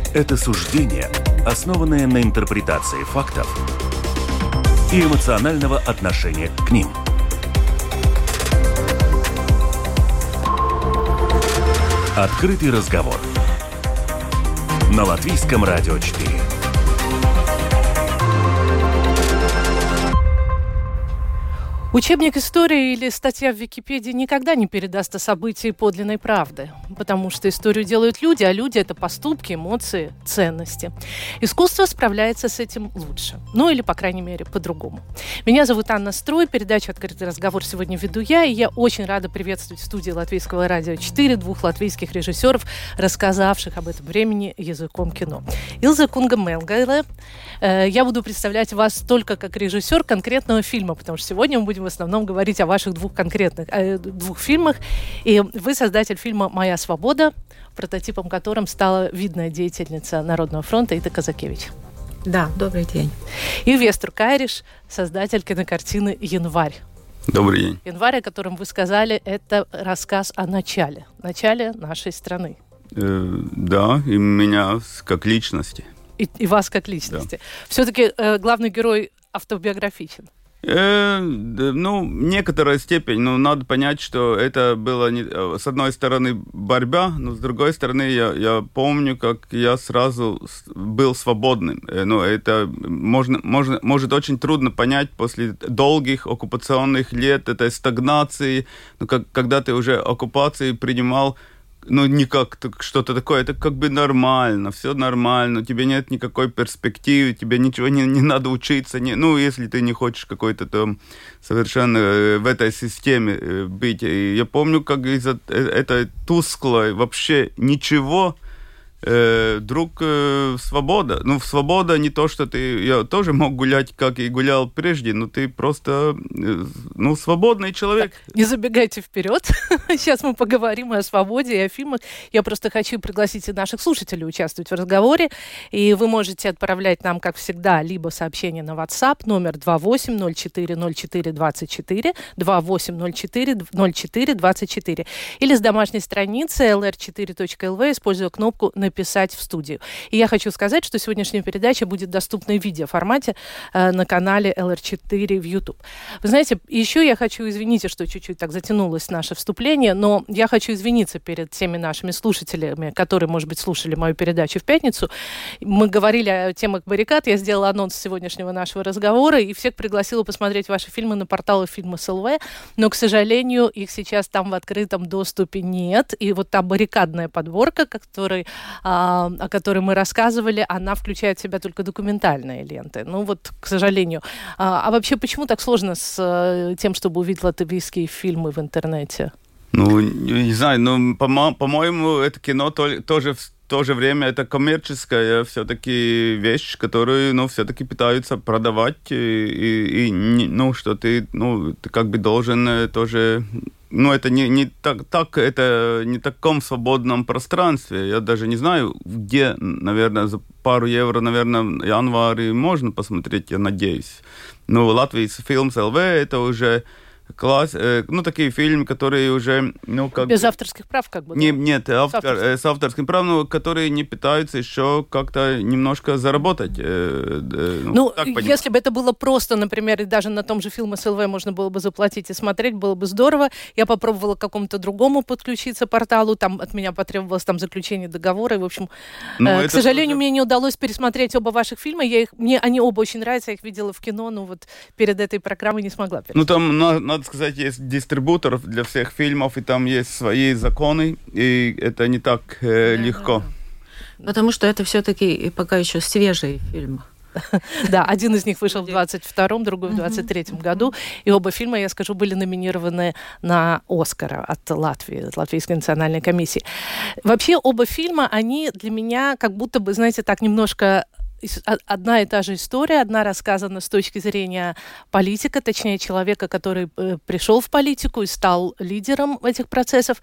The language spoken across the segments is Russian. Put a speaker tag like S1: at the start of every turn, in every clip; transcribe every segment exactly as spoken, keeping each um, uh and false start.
S1: это суждения, основанные на интерпретации фактов и эмоционального отношения к ним. Открытый разговор на Латвийском радио четыре.
S2: Учебник истории или статья в Википедии никогда не передаст о событии подлинной правды, потому что историю делают люди, а люди – это поступки, эмоции, ценности. Искусство справляется с этим лучше, ну или, по крайней мере, по-другому. Меня зовут Анна Строй, передачу «Открытый разговор» сегодня веду я, и я очень рада приветствовать в студии Латвийского радио четыре двух латвийских режиссеров, рассказавших об этом времени языком кино. Илза Кунга-Мелгайле. Я буду представлять вас только как режиссер конкретного фильма, потому что сегодня мы будем в основном говорить о ваших двух конкретных э, двух фильмах. И вы создатель фильма «Моя свобода», прототипом которым стала видная деятельница Народного фронта Ита Казакевич.
S3: Да, добрый день.
S2: И Вестур Кайриш, создатель кинокартины «Январь».
S4: Добрый день.
S2: «Январь», о котором вы сказали, это рассказ о начале, начале нашей страны.
S4: Э, да, и меня как личности.
S2: И, и вас как личности. Да. Все-таки э, главный герой автобиографичен.
S4: Э, ну, некоторая степень, но надо понять, что это было, не, с одной стороны, борьба, но с другой стороны, я, я помню, как я сразу был свободным. Э, ну, это можно, можно, может очень трудно понять после долгих оккупационных лет этой стагнации, ну, как, когда ты уже оккупации принимал, ну, не как что-то такое, это как бы нормально, все нормально, у тебя нет никакой перспективы, тебе ничего не, не надо учиться, не, ну, если ты не хочешь какой-то там совершенно в этой системе быть. И я помню, как из-за этой тусклой вообще ничего, э, вдруг э, свобода. Ну, свобода не то, что ты... Я тоже мог гулять, как и гулял прежде, но ты просто, э, ну, свободный человек.
S2: Так, не забегайте вперед. Сейчас мы поговорим о свободе и о фильмах. Я просто хочу пригласить и наших слушателей участвовать в разговоре. И вы можете отправлять нам, как всегда, либо сообщение на WhatsApp, номер два восемь ноль четыре ноль четыре двадцать четыре, два восемь ноль четыре ноль четыре двадцать четыре, или с домашней страницы эл эр четыре точка эл ви, используя кнопку «Написать в студию». И я хочу сказать, что сегодняшняя передача будет доступна в видеоформате э, на канале эл эр четыре в YouTube. Вы знаете, еще я хочу, извините, что чуть-чуть так затянулось наше вступление, но я хочу извиниться перед теми нашими слушателями, которые, может быть, слушали мою передачу в пятницу. Мы говорили о темах баррикад, я сделала анонс сегодняшнего нашего разговора, и всех пригласила посмотреть ваши фильмы на порталы фильмы эс эл ви, но, к сожалению, их сейчас там в открытом доступе нет. И вот та баррикадная подборка, которой, а, о которой мы рассказывали, она включает в себя только документальные ленты. Ну вот, к сожалению. А, а вообще, почему так сложно с а, тем, чтобы увидеть латвийские фильмы в интернете?
S4: Ну, не знаю, но, по- по-моему, это кино то- тоже в то же время это коммерческая все-таки вещь, которую, ну, все-таки пытаются продавать, и, и, и ну, что ты, ну, ты как бы должен тоже... Ну, это не, не так, так, это не в таком свободном пространстве. Я даже не знаю, где, наверное, за пару евро, наверное, в январе можно посмотреть, я надеюсь. Но Латвийс Фильмс эл ви это уже класс, э, ну, такие фильмы, которые уже, ну, как...
S2: Без авторских прав, как бы?
S4: Не,
S2: да?
S4: Нет, автор,
S2: с, авторским.
S4: э, с авторским правом, но которые не пытаются еще как-то немножко заработать. Э, э,
S2: ну, ну если бы это было просто, например, и даже на том же фильме эс эл ви можно было бы заплатить и смотреть, было бы здорово. Я попробовала к какому-то другому подключиться порталу, там от меня потребовалось там заключение договора, и, в общем, ну, э, к сожалению, тоже... мне не удалось пересмотреть оба ваших фильма. Я их, мне они оба очень нравятся, я их видела в кино, но вот перед этой программой не смогла пересмотреть.
S4: Ну, там, надо, надо сказать, есть дистрибутор для всех фильмов, и там есть свои законы, и это не так э, да, легко.
S3: Да. Потому что это все-таки пока еще свежие фильмы.
S2: Да, один из них вышел в двадцать втором, другой в двадцать третьем году, и оба фильма, я скажу, были номинированы на Оскара от Латвии, от Латвийской национальной комиссии. Вообще, оба фильма, они для меня как будто бы, знаете, так немножко... Одна и та же история, одна рассказана с точки зрения политика, точнее человека, который э, пришел в политику и стал лидером этих процессов,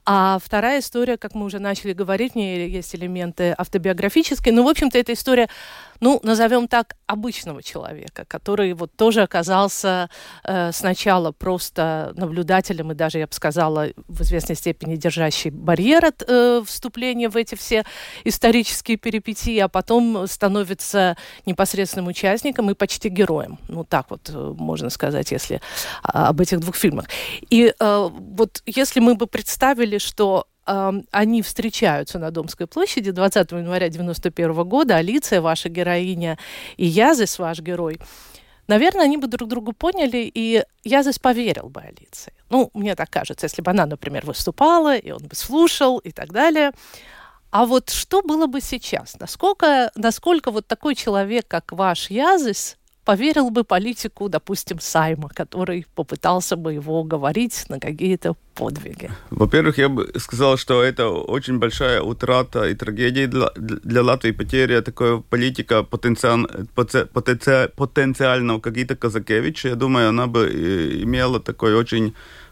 S2: а вторая история, как мы уже начали говорить, в ней есть элементы автобиографические, но, в общем-то, эта история ну, назовем так, обычного человека, который вот тоже оказался э, сначала просто наблюдателем и даже, я бы сказала, в известной степени держащий барьер от э, вступления в эти все исторические перипетии, а потом становится непосредственным участником и почти героем. Ну, так вот э, можно сказать, если а, об этих двух фильмах. И э, вот если мы бы представили, что они встречаются на Домской площади двадцатого января девяносто первого года, Алиция, ваша героиня, и Язис, ваш герой, наверное, они бы друг другу поняли, и Язис поверил бы Алиции. Ну, мне так кажется, если бы она, например, выступала, и он бы слушал, и так далее. А вот что было бы сейчас? Насколько, насколько вот такой человек, как ваш Язис, поверил бы политику, допустим, Сайма, который попытался бы его уговорить на какие-то подвиги?
S4: Во-первых, я бы сказал, что это очень большая утрата и трагедия для, для Латвии, потеря такого политика потенциал, потенци, потенциального какие-то Казакевича. Я думаю, она бы имела такую очень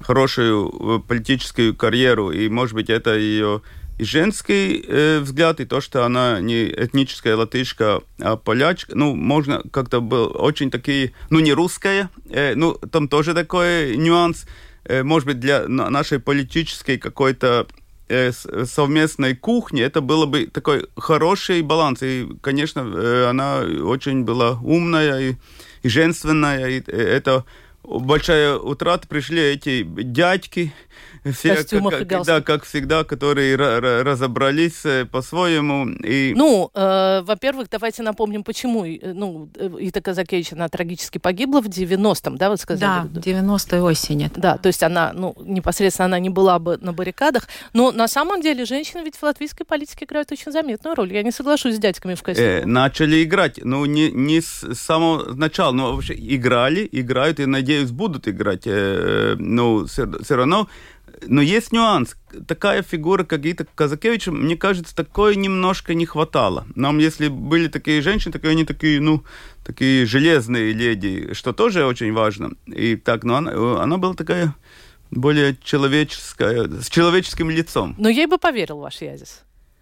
S4: хорошую политическую карьеру, и, может быть, это ее и женский э, взгляд, и то, что она не этническая латышка, а полячка, ну, можно как-то был очень такие, ну, не русская, э, ну, там тоже такой нюанс, э, может быть, для нашей политической какой-то э, совместной кухни это было бы такой хороший баланс, и, конечно, э, она очень была умная и, и женственная, и это большая утрата, пришли эти дядьки, все, как, как, да, как всегда, которые р- разобрались по-своему. И...
S2: Ну, э, во-первых, давайте напомним, почему ну, Ита Казакевич, она трагически погибла в девяностом, да, вы сказали?
S3: Да, девяностой осени.
S2: Да, то есть она, ну, непосредственно она не была бы на баррикадах, но на самом деле женщины ведь в латвийской политике играют очень заметную роль. Я не соглашусь с дядьками в костюме.
S4: Э, начали играть, ну, не, не с самого начала, но вообще играли, играют и, надеюсь, будут играть, э, ну, все, все равно. Но есть нюанс. Такая фигура, как Ита Казакевич, мне кажется, такой немножко не хватало. Нам, если были такие женщины, такие они такие, ну, такие железные леди, что тоже очень важно. И так, но она, она была такая более человеческая, с человеческим лицом.
S2: Но ей бы поверил ваш Язис.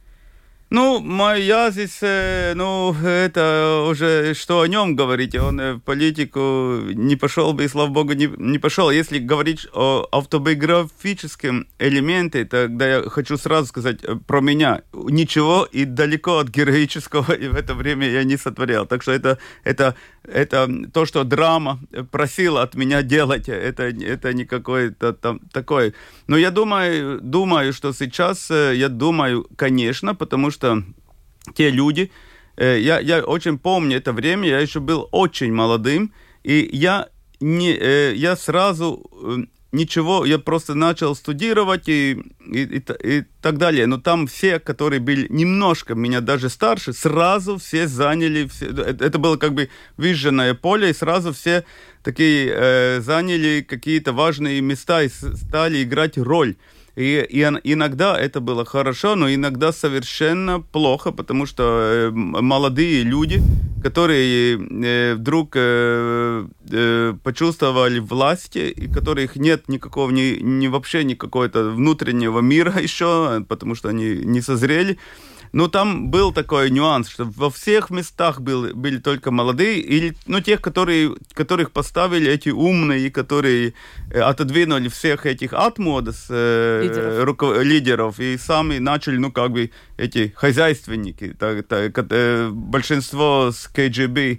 S4: Ну, мой Язис, ну, это уже что о нем говорить, он в политику не пошел бы, и, слава богу, не, не пошел. Если говорить о автобиографическом элементе, тогда я хочу сразу сказать про меня. Ничего и далеко от героического и в это время я не сотворял. Так что это, это, это то, что драма просила от меня делать, это, это не какой-то там такой. Но я думаю, думаю, что сейчас, я думаю, конечно, потому что те люди, э, я, я очень помню это время, я еще был очень молодым, и я, не, э, я сразу э, ничего, я просто начал студировать и, и, и, и так далее. Но там все, которые были немножко меня даже старше, сразу все заняли, все, это было как бы выжженное поле, и сразу все такие э, заняли какие-то важные места и стали играть роль. И, и иногда это было хорошо, но иногда совершенно плохо, потому что э, молодые люди, которые э, вдруг э, э, почувствовали власть, и которых нет никакого, ни, ни вообще никакого-то внутреннего мира еще, потому что они не созрели. Ну, там был такой нюанс, что во всех местах был, были только молодые, или, ну, тех, которые, которых поставили эти умные, которые э, отодвинули всех этих атмодос, э, лидеров. Руко- лидеров, и сами начали, ну, как бы, эти хозяйственники, так, так, э, большинство с ка гэ бэ,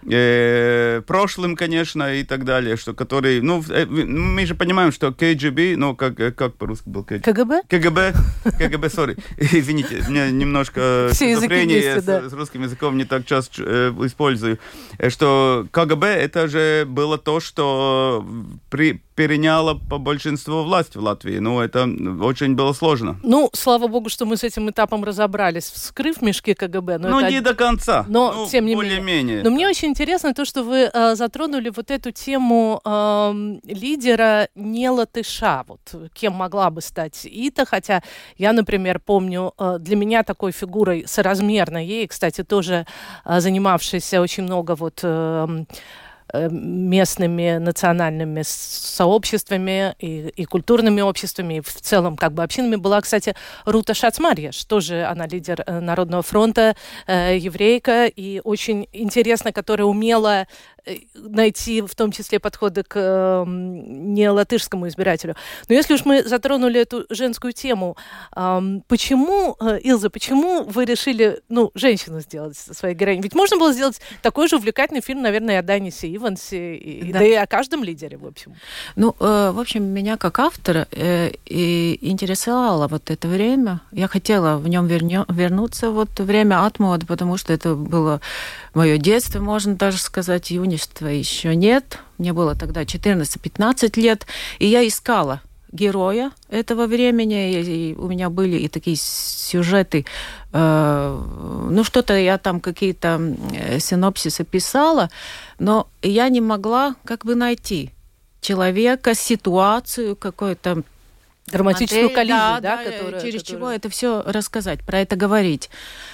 S4: Э, прошлым, конечно, и так далее, что которые, ну, э, мы же понимаем, что ка гэ бэ, ну, как, как по-русски был? ка гэ бэ? ка гэ бэ, ка гэ бэ, сори, извините, у меня немножко шизофрения да. с, с русским языком не так часто э, использую, что ка гэ бэ это же было то, что при переняло по большинству власть в Латвии. Ну, это очень было сложно.
S2: Ну, слава богу, что мы с этим этапом разобрались, вскрыв мешки ка гэ бэ.
S4: Но ну, это... не до конца.
S2: Но,
S4: ну,
S2: тем не
S4: более-менее.
S2: менее. Но мне очень интересно то, что вы э, затронули вот эту тему э, лидера не латыша. Вот кем могла бы стать Ита, хотя я, например, помню, э, для меня такой фигурой соразмерной ей, кстати, тоже э, занимавшейся очень много вот... Э, местными национальными сообществами и, и культурными обществами, и в целом как бы общинами, была, кстати, Рута Шацмарьяш, тоже она лидер Народного фронта, еврейка, и очень интересно, которая умела найти в том числе подходы к э, не латышскому избирателю. Но если уж мы затронули эту женскую тему, э, почему, э, Илза, почему вы решили, ну, женщину сделать своей героиней? Ведь можно было сделать такой же увлекательный фильм, наверное, о Данисе Ивансе, и, да. да и о каждом лидере, в общем.
S3: Ну, э, в общем, меня как автора э, и интересовало вот это время. Я хотела в нем вернё, вернуться, вот время Атмода, потому что это было мое детство, можно даже сказать, юношества еще нет. Мне было тогда четырнадцать-пятнадцать лет, и я искала героя этого времени, и у меня были и такие сюжеты, э, ну, что-то я там, какие-то синопсисы писала, но я не могла как бы найти человека, ситуацию, какой-то
S2: драматическую
S3: модель,
S2: коллизию,
S3: да,
S2: да,
S3: да,
S2: которая,
S3: через
S2: которая...
S3: чего это все рассказать, про это говорить.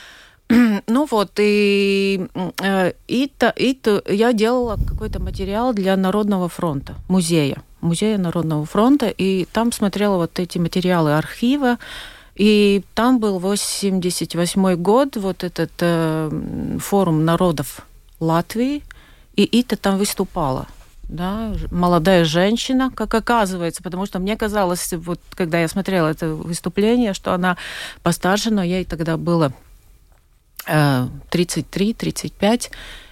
S3: Ну вот, и, и, то, и то я делала какой-то материал для Народного фронта, музея, музея Народного фронта, и там смотрела вот эти материалы архива, и там был восемьдесят восьмой год, вот этот э, форум народов Латвии, и Ита там выступала. Да, молодая женщина, как оказывается, потому что мне казалось, вот когда я смотрела это выступление, что она постарше, но ей тогда было тридцать три тридцать пять,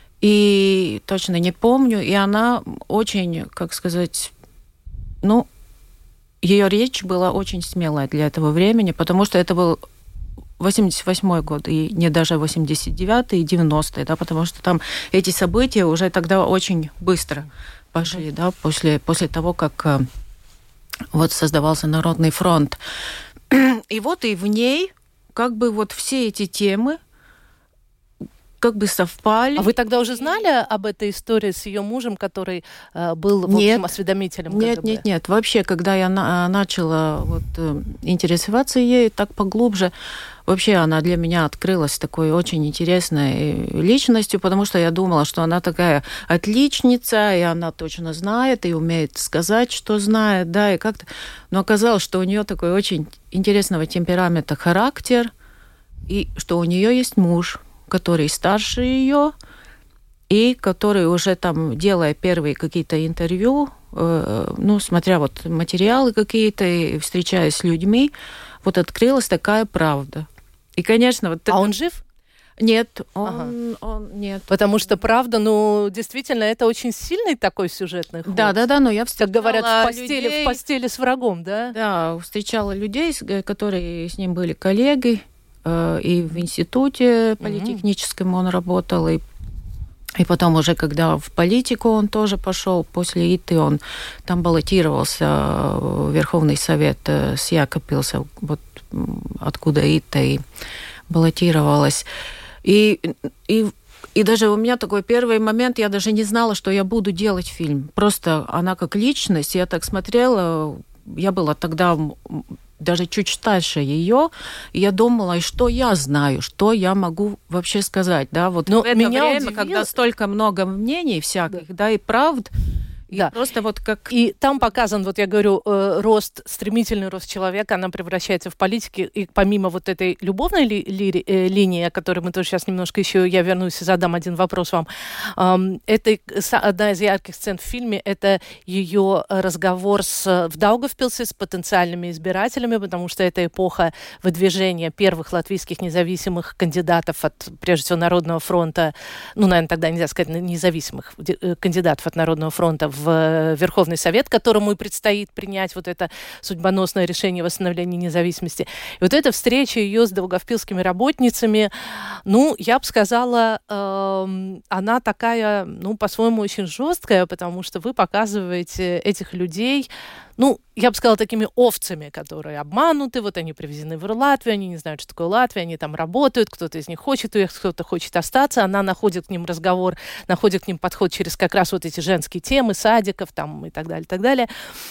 S3: и точно не помню, и она очень, как сказать, ну, ее речь была очень смелая для этого времени, потому что это был восемьдесят восьмой год, и не даже восемьдесят девятый и девяностый, да, потому что там эти события уже тогда очень быстро пошли, mm-hmm. да, после, после того, как вот создавался Народный фронт. И вот и в ней как бы вот все эти темы как бы совпали.
S2: А вы тогда уже знали об этой истории с ее мужем, который э, был, в
S3: нет,
S2: общем, осведомителем
S3: Нет,
S2: КГБ?
S3: нет, нет. Вообще, когда я на- начала вот, э, интересоваться ей так поглубже, вообще она для меня открылась такой очень интересной личностью, потому что я думала, что она такая отличница, и она точно знает, и умеет сказать, что знает, да, и как-то... Но оказалось, что у нее такой очень интересного темперамента характер, и что у нее есть муж, который старше ее, и который уже там, делая первые какие-то интервью, э, ну, смотря вот материалы какие-то, и встречаясь с людьми, вот открылась такая правда. И, конечно, вот...
S2: А
S3: это...
S2: он жив?
S3: Нет, он,
S2: ага.
S3: он нет.
S2: Потому что, правда, ну, действительно, это очень сильный такой сюжетный ход.
S3: Да, да, да, но я встречала
S2: как говорят, в постели,
S3: людей...
S2: в постели с врагом, да?
S3: Да, встречала людей, которые с ним были коллеги, и в институте политехническом он работал, и, и потом уже, когда в политику он тоже пошел, после ИТы он там баллотировался в Верховный Совет с Якобилса, вот откуда ИТа и баллотировалась. И, и, и даже у меня такой первый момент, я даже не знала, что я буду делать фильм. Просто она как личность, я так смотрела, я была тогда... даже чуть старше ее, и я думала, что я знаю, что я могу вообще сказать, да, вот
S2: но
S3: в это
S2: меня
S3: время,
S2: удивило...
S3: когда столько много мнений всяких, да, да и правд, и
S2: да.
S3: просто вот как...
S2: И там показан, вот я говорю, э, рост, стремительный рост человека, она превращается в политике, и помимо вот этой любовной ли, ли, э, линии, о которой мы тоже сейчас немножко еще, я вернусь и задам один вопрос вам, э, это одна из ярких сцен в фильме, это ее разговор с, в Даугавпилсе с потенциальными избирателями, потому что это эпоха выдвижения первых латвийских независимых кандидатов от, прежде всего, Народного фронта, ну, наверное, тогда нельзя сказать независимых кандидатов от Народного фронта в Верховный Совет, которому и предстоит принять вот это судьбоносное решение восстановления независимости. И вот эта встреча ее с даугавпилскими работницами, ну, я бы сказала, э, она такая, ну, по-своему очень жесткая, потому что вы показываете этих людей, ну, я бы сказала, такими овцами, которые обмануты, вот они привезены в Латвию, они не знают, что такое Латвия, они там работают, кто-то из них хочет уехать, кто-то хочет остаться, она находит к ним разговор, находит к ним подход через как раз вот эти женские темы, садиков там и так далее, так далее.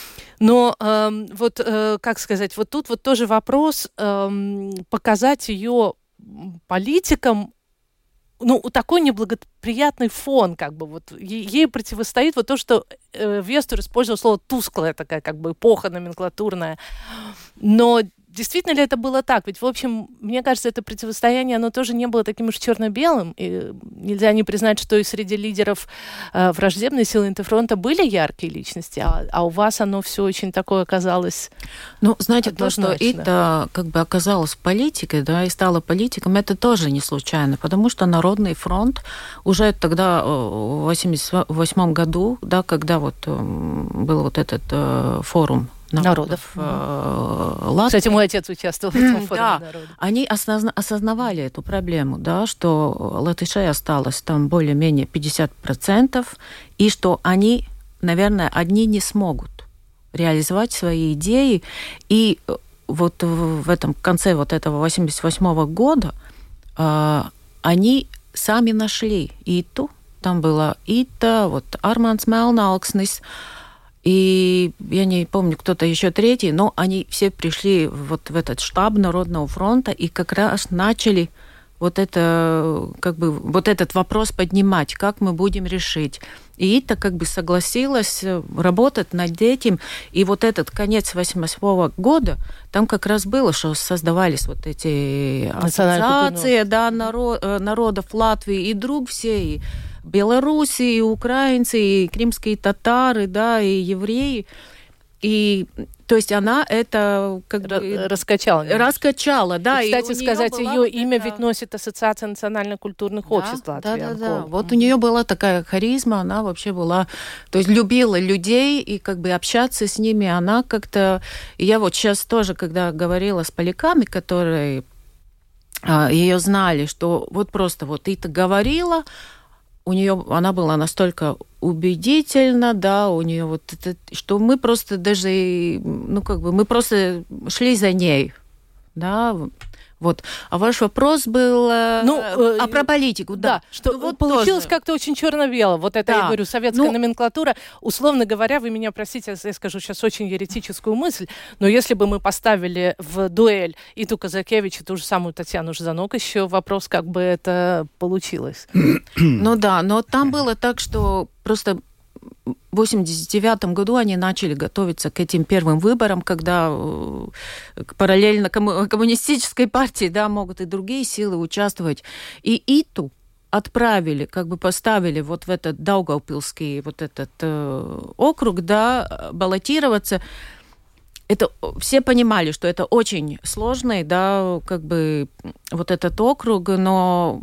S2: Но э, вот, э, как сказать, вот тут вот тоже вопрос э, показать ее политикам, ну, такой неблагоприятный фон, как бы, вот, ей противостоит вот то, что э, Вестер использовал слово «тусклая», такая, как бы, эпоха номенклатурная. Но действительно ли это было так? Ведь, в общем, мне кажется, это противостояние, оно тоже не было таким уж черно-белым. И нельзя не признать, что и среди лидеров э, враждебной силы Интерфронта были яркие личности, а, а у вас оно все очень такое оказалось.
S3: Ну, знаете, то, что это как бы оказалось политикой, да, и стало политиком, это тоже не случайно, потому что Народный фронт уже тогда, в восемьдесят восьмом году, да, когда вот был вот этот э, форум народов, народов. Э, Латвии.
S2: Кстати, мой отец участвовал в этом форуме
S3: да,
S2: народов.
S3: Они осозна- осознавали эту проблему, да, что латышей осталось там более-менее пятьдесят процентов, и что они, наверное, одни не смогут реализовать свои идеи. И вот в этом конце вот этого восемьдесят восьмого года э, они сами нашли ИТУ. Там была ИТА, вот Арманds Melnauksnis, и я не помню, кто-то еще третий, но они все пришли вот в этот штаб Народного фронта и как раз начали вот, это, как бы, вот этот вопрос поднимать, как мы будем решить. И ИТА как бы согласилась работать над этим. И вот этот конец восемьдесят восьмого года, там как раз было, что создавались вот эти ассоциации, да, народ, народов Латвии, и друг все, и белорусы, и украинцы, и крымские татары, да, и евреи. И, то есть она это как бы
S2: раскачала.
S3: Раскачала, да.
S2: И, кстати,
S3: и
S2: сказать, ее вот имя
S3: это...
S2: ведь носит Ассоциация национально-культурных
S3: да,
S2: обществ Латвии.
S3: Да, да, да. Вот у нее была такая харизма, она вообще была, то есть любила людей, и как бы общаться с ними, она как-то... И я вот сейчас тоже, когда говорила с поляками, которые а, ее знали, что вот просто вот ты-то говорила, у нее она была настолько убедительна, да, у нее вот это, что мы просто даже, ну как бы, мы просто шли за ней, да, вот. А ваш вопрос был ну, э, а про политику, да.
S2: Да, что ну, вот получилось тоже как-то очень черно-бело. Вот это, да. Я говорю, советская ну, номенклатура. Условно говоря, вы меня простите, я скажу сейчас очень еретическую мысль, но если бы мы поставили в дуэль Иту Казакевич и ту же самую Татьяну Жданок, еще вопрос, как бы это получилось.
S3: Ну да, но там было так, что просто... В восемьдесят девятом году они начали готовиться к этим первым выборам, когда параллельно комму- коммунистической партии, да, могут и другие силы участвовать. И ИТУ отправили, как бы поставили вот в этот Даугавпилский вот этот э, округ, да, баллотироваться. Это все понимали, что это очень сложный, да, как бы вот этот округ, но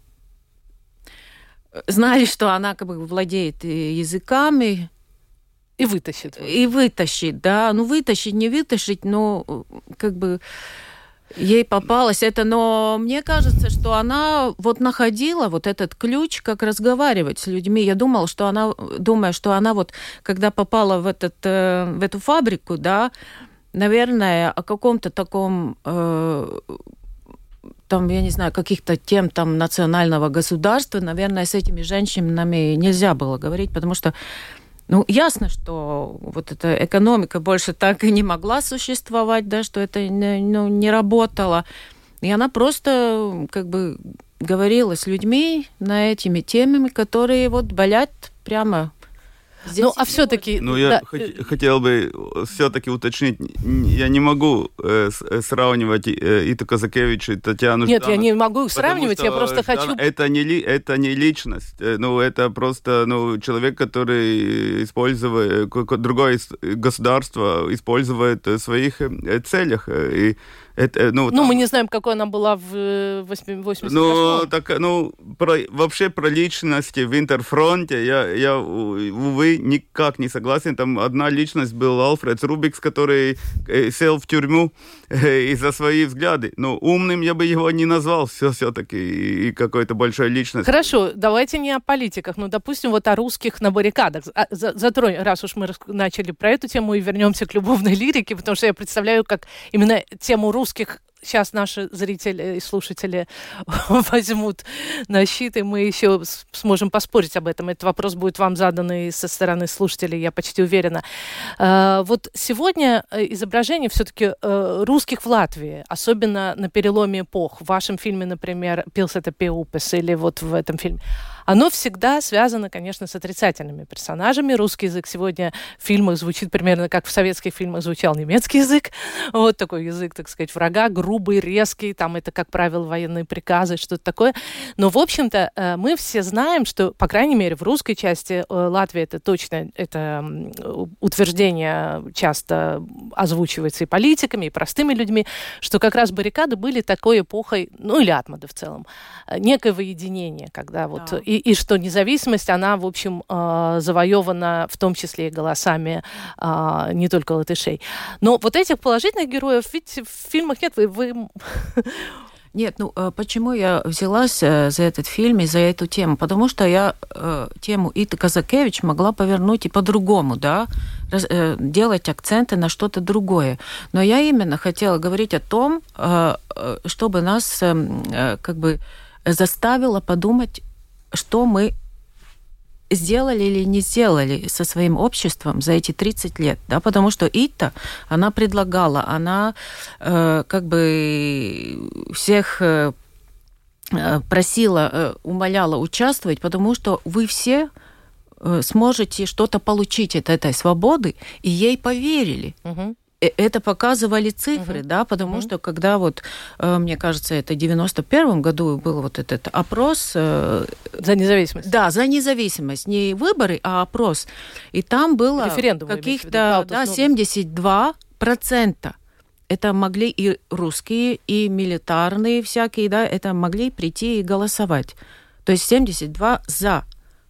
S3: знали, что она как бы владеет языками.
S2: И вытащит.
S3: И вытащит, да. Ну, вытащить, не вытащить, но как бы ей попалось это. Но мне кажется, что она вот находила вот этот ключ, как разговаривать с людьми. Я думала, что она, думаю, что она вот, когда попала в, этот, в эту фабрику, да, наверное, о каком-то таком... Э, там, я не знаю, каких-то тем там национального государства, наверное, с этими женщинами нельзя было говорить, потому что, ну, ясно, что вот эта экономика больше так и не могла существовать, да, что это ну, не работало. И она просто как бы говорила с людьми на этими темами, которые вот болят прямо здесь.
S2: Ну, а все-таки...
S4: Ну, я да. хот- хотел бы все-таки уточнить, я не могу э, сравнивать э, Иту Казакевич и Татьяну
S2: Нет,
S4: Жданок,
S2: я не могу их сравнивать, я просто хочу...
S4: Это не, ли, это не личность, ну, это просто ну, человек, который использует, другое государство использует в своих целях, и это, ну,
S2: ну там... мы не знаем, какой она была в восемьдесят восьмом.
S4: Ну, так, ну про, вообще про личности в Интерфронте я, я, увы, никак не согласен. Там одна личность был Альфред Рубикс, который сел в тюрьму из-за свои взгляды. Но умным я бы его не назвал все, все-таки и какой-то большой личностью.
S2: Хорошо, давайте не о политиках, ну, допустим, вот о русских на баррикадах. Затронь, раз уж мы начали про эту тему, и вернемся к любовной лирике, потому что я представляю, как именно тему русских сейчас наши зрители и слушатели возьмут на щит, и мы еще сможем поспорить об этом. Этот вопрос будет вам задан и со стороны слушателей, я почти уверена. Вот сегодня изображение все-таки русских в Латвии, особенно на переломе эпох. В вашем фильме, например, «Пилсета пie upes» или вот в этом фильме, оно всегда связано, конечно, с отрицательными персонажами. Русский язык сегодня в фильмах звучит примерно как в советских фильмах звучал немецкий язык. Вот такой язык, так сказать, врага, грубый, резкий. Там это, как правило, военные приказы, что-то такое. Но, в общем-то, мы все знаем, что, по крайней мере, в русской части Латвии это точно, это утверждение часто озвучивается и политиками, и простыми людьми, что как раз баррикады были такой эпохой, ну или Атмады в целом, некоего единения, когда вот... Да. И, и что независимость, она, в общем, э, завоевана в том числе и голосами э, не только латышей. Но вот этих положительных героев ведь в фильмах нет. Вы... вы...
S3: Нет, ну почему я взялась за этот фильм и за эту тему? Потому что я э, тему Иты Казакевич могла повернуть и по-другому, да, раз, э, делать акценты на что-то другое. Но я именно хотела говорить о том, э, чтобы нас э, как бы заставило подумать, что мы сделали или не сделали со своим обществом за эти тридцать лет, да, потому что Ита, она предлагала, она э, как бы всех э, просила, э, умоляла участвовать, потому что вы все э, сможете что-то получить от этой свободы, и ей поверили. Угу. Это показывали цифры, uh-huh. да, потому uh-huh. что когда вот, мне кажется, это в девяносто первом году был вот этот опрос...
S2: За независимость.
S3: Да, за независимость. Не выборы, а опрос. И там было референдум, каких-то да, семьдесят два процента. Это могли и русские, и милитарные всякие, да, это могли прийти и голосовать. То есть семьдесят два за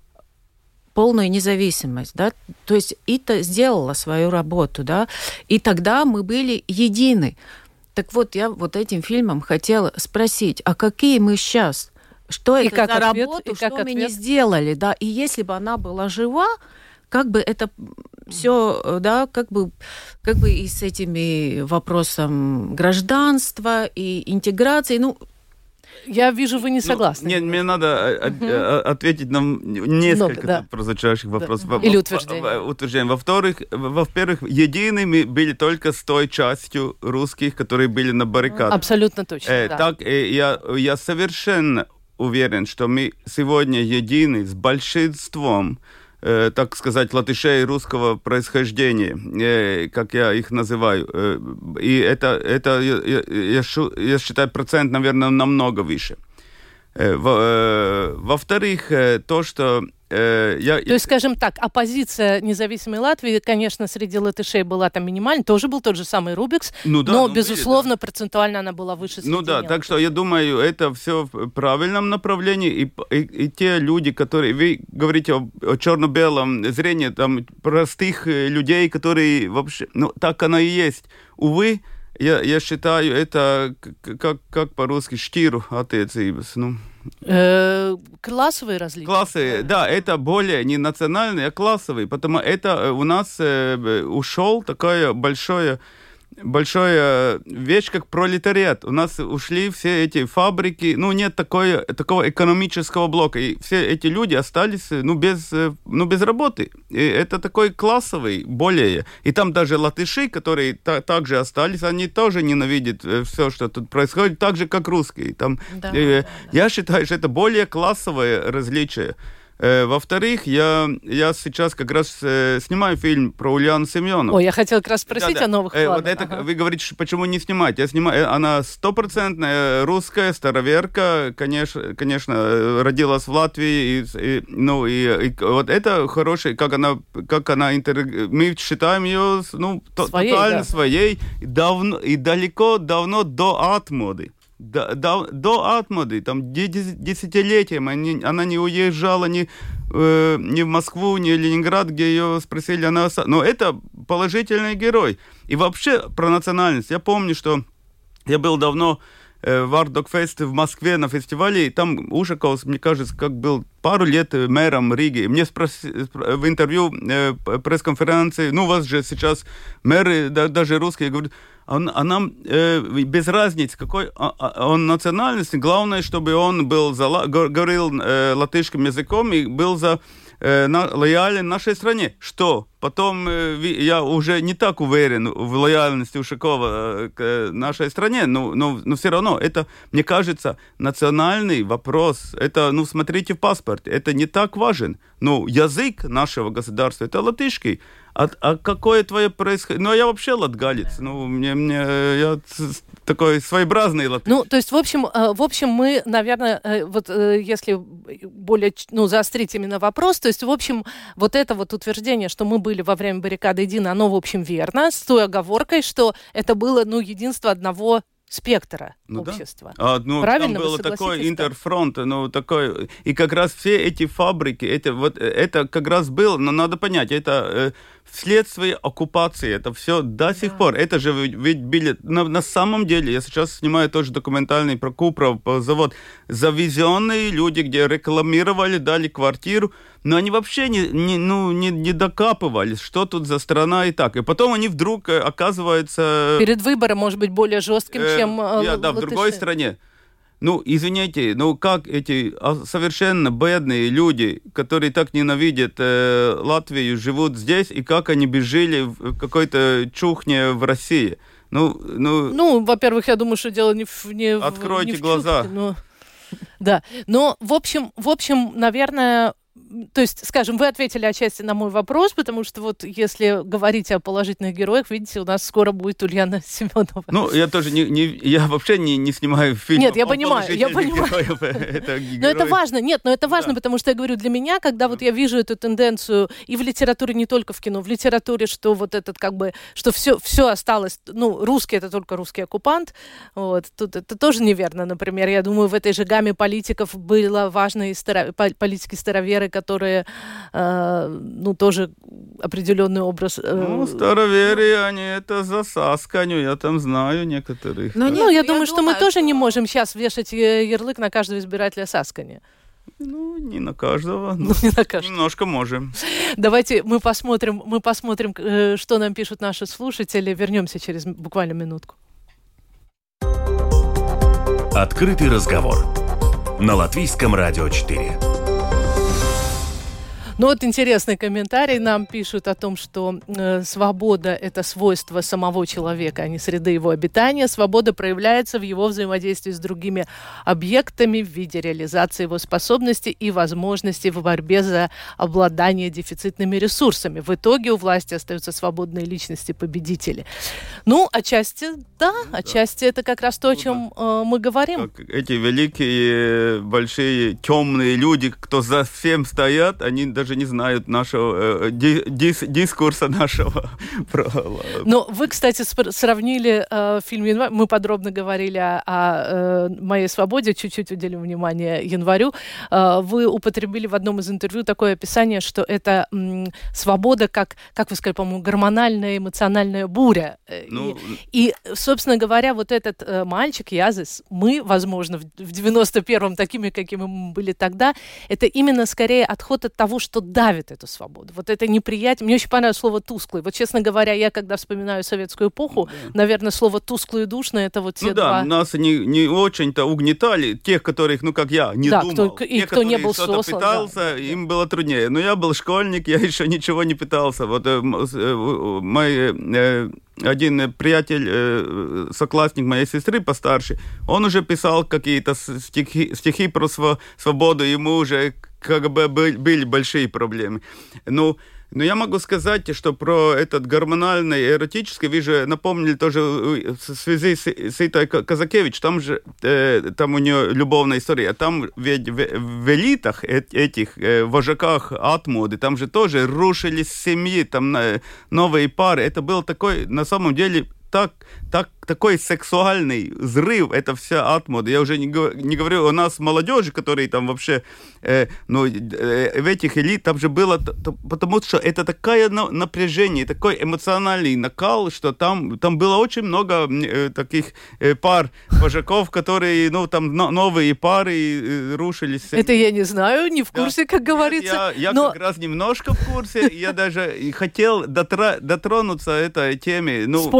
S3: полную независимость, да, то есть Ита сделала свою работу, да, и тогда мы были едины. Так вот, я вот этим фильмом хотела спросить, а какие мы сейчас? Что и это как за ответ, работу, что мы не сделали, да, и если бы она была жива, как бы это все, да, как бы, как бы и с этими вопросом гражданства и интеграции, ну,
S2: я вижу, вы не согласны.
S4: Ну, нет, мне надо uh-huh. ответить на несколько Много, да. прозвучавших вопросов.
S2: Да. Или утверждений.
S4: утверждений. Во-вторых, во-первых, едиными были только с той частью русских, которые были на баррикадах.
S2: Абсолютно точно, э, да.
S4: Так, э, я, я совершенно уверен, что мы сегодня едины с большинством, э, так сказать, латышей русского происхождения, э, как я их называю. Э, и это, это я, я, я считаю, процент, наверное, намного выше. Э, во, э, во-вторых, э, то, что... Э, я...
S2: То есть, скажем так, оппозиция независимой Латвии, конечно, среди латышей была там минимальной, тоже был тот же самый Рубикс, ну, да, но, ну, безусловно, да. процентуально она была выше среди
S4: Ну да, так что я думаю, это все в правильном направлении, и, и, и те люди, которые... Вы говорите о, о черно-белом зрении, там, простых людей, которые вообще... Ну, так оно и есть. Увы, я, я считаю, это как, как по-русски «штиру attiecības», ну...
S2: Классовые различия.
S4: Классы, да, это более не национальные, а классовые, потому это у нас э, ушел такая большая, большая вещь, как пролетариат. У нас ушли все эти фабрики, ну, нет такой, такого экономического блока, и все эти люди остались, ну, без, ну, без работы. И это такой классовый, более. И там даже латыши, которые та- также остались, они тоже ненавидят все, что тут происходит, так же, как русские. Там, да, э, да, да. Я считаю, что это более классовое различие. Во-вторых, я, я сейчас как раз э, снимаю фильм про Ульяну Семенову.
S2: Ой, я хотела как раз спросить да, о новых
S4: э,
S2: планах.
S4: Вот это,
S2: ага.
S4: Вы говорите, почему не снимать? Я снимаю, она стопроцентная русская, староверка, конечно, конечно, родилась в Латвии, и, и, ну, и, и вот это хорошее, как она, как она интер... мы считаем ее, ну, своей, тотально да. своей, давно, и далеко, давно до Атмады. До, до, до Атмады, там, десятилетиям они, она не уезжала ни, э, ни в Москву, ни в Ленинград, где ее спросили, она... Но это положительный герой. И вообще про национальность. Я помню, что я был давно э, в Art-Dog-Fest в Москве на фестивале, и там Ушаковс, мне кажется, как был пару лет мэром Риги. Мне спросили в интервью, э, пресс-конференции, ну, у вас же сейчас мэры, да, даже русские, говорят, а, а нам э, без разницы, какой он национальности, главное, чтобы он был за, говорил э, латышским языком и был за э, на, лоялен нашей стране. Что? Потом э, я уже не так уверен в лояльности Ушакова к нашей стране, но, но, но все равно это, мне кажется, национальный вопрос. Это, ну, смотрите в паспорте, это не так важен. Ну, язык нашего государства, это латышский. А, а какое твое происхождение? Ну, я вообще латгалец. Ну, мне, мне, я такой своеобразный латыш.
S2: Ну, то есть, в общем, в общем, мы, наверное, вот если более, ну, заострить именно вопрос, то есть, в общем, вот это вот утверждение, что мы были во время баррикады едины, оно, в общем, верно, с той оговоркой, что это было, ну, единство одного спектра ну, общества.
S4: Да. А, ну,
S2: правильно,
S4: там было такой интерфронт, ну, такой, и как раз все эти фабрики, это, вот, это как раз было, но надо понять, это э, вследствие оккупации, это все до сих да. пор, это же ведь были, на, на самом деле, я сейчас снимаю тоже документальный про Купров завод, завезенные люди, где рекламировали, дали квартиру, но они вообще не, не, ну, не, не докапывались, что тут за страна и так. И потом они вдруг оказываются...
S2: Перед выбором, может быть, более жестким, э, чем э,
S4: я, Да, в другой стране. Ну, извините, ну как эти совершенно бедные люди, которые так ненавидят э, Латвию, живут здесь, и как они бежали в какой-то чухне в России? Ну, ну,
S2: ну во-первых, я думаю, что дело не в не
S4: Откройте
S2: не в
S4: глаза.
S2: Чухне, но... Да, но, в общем, в общем, наверное... То есть, скажем, вы ответили отчасти на мой вопрос, потому что вот если говорить о положительных героях, видите, у нас скоро будет Ульяна Семенова.
S4: Ну, я тоже не, не я вообще не, не снимаю фильм.
S2: Нет, я понимаю, я понимаю.
S4: Героев, это
S2: но это важно, нет, но это важно, да. потому что я говорю, для меня, когда вот я вижу эту тенденцию и в литературе, не только в кино, в литературе, что вот этот как бы, что все, все осталось, ну, русский это только русский оккупант, вот, тут это тоже неверно, например, я думаю, в этой же гамме политиков было важно и старо, политики-староверы, которые, э, ну, тоже определенный образ... Э,
S4: ну, староверы, они это за Сасканью, я там знаю некоторых.
S2: Ну, нет, ну я, я думаю, что мы тоже не можем сейчас вешать ярлык на каждого избирателя Саскани.
S4: Ну, не на каждого,
S2: ну, не на каждого.
S4: Немножко можем.
S2: Давайте мы посмотрим, мы посмотрим, что нам пишут наши слушатели. Вернемся через буквально минутку.
S1: Открытый разговор на Латвийском радио четыре.
S2: Ну вот интересный комментарий нам пишут о том, что э, свобода – это свойство самого человека, а не среды его обитания. Свобода проявляется в его взаимодействии с другими объектами в виде реализации его способностей и возможностей в борьбе за обладание дефицитными ресурсами. В итоге у власти остаются свободные личности-победители. Ну, отчасти да, да. отчасти это как раз то, о чем э, мы говорим.
S4: Как эти великие, большие, темные люди, кто за всем стоят, они даже даже не знают нашего э, дис, дискурса нашего.
S2: Но вы, кстати, сравнили э, фильм «Январь». Мы подробно говорили о, о э, «Моей свободе», чуть-чуть уделим внимание «Январю». Э, вы употребили в одном из интервью такое описание, что это м, свобода, как, как вы сказали, по-моему, гормональная эмоциональная буря. Ну... И, и, собственно говоря, вот этот э, мальчик, Язис, мы, возможно, в, в девяносто первом такими, какими мы были тогда, это именно скорее отход от того, что давит эту свободу. Вот это неприятие. Мне очень понравилось слово «тусклый». Вот, честно говоря, я, когда вспоминаю советскую эпоху, да. наверное, слово «тусклый» и «душный» — это вот те
S4: ну,
S2: два...
S4: да, нас не, не очень-то угнетали. Тех, которых, ну, как я, не
S2: да,
S4: думал.
S2: Кто, и
S4: Те,
S2: кто не был
S4: что-то
S2: сослан,
S4: пытался,
S2: да.
S4: им было труднее. Но я был школьник, я еще ничего не пытался. Вот э, э, мой... Э, один приятель, э, соклассник моей сестры постарше, он уже писал какие-то стихи, стихи про свободу, ему уже как бы были большие проблемы. Ну, но я могу сказать, что про этот гормональный, эротический, вы же напомнили тоже в связи с, с Итой Казакевич, там же, э, там у нее любовная история, а там ведь в, в элитах этих, э, вожаках Атмоды, там же тоже рушились семьи, там э, новые пары, это был такой, на самом деле, так, так, такой сексуальный взрыв, это вся Атмода. Я уже не, не говорю о нас, молодежи, которые там вообще, э, ну, э, в этих элит, там же было, то, потому что это такое напряжение, такой эмоциональный накал, что там, там было очень много э, таких э, пар вожаков, которые, ну, там но, новые пары э, рушились.
S2: Это я не знаю, не в курсе, да. как говорится.
S4: Я, я
S2: но...
S4: как раз немножко в курсе, я даже хотел дотра- дотронуться этой теме. Ну,
S2: Сподниксом.